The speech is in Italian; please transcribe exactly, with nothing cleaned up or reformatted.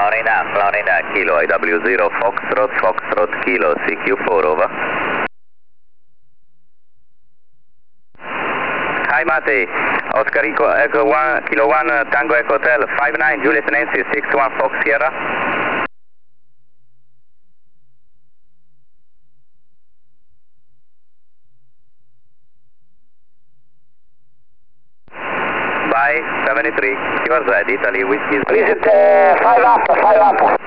Florida, Florida, Kilo, I W zero, Foxtrot, Foxtrot, Kilo, C Q four, over. Hi Mate, Oscar Echo, Echo one, Kilo one, Tango Echo Hotel, five nine, Juliet Nancy, six one Fox Sierra. Bye, seventy-three, Q R Z, Italy, Whiskey. Visit uh, five up, five up.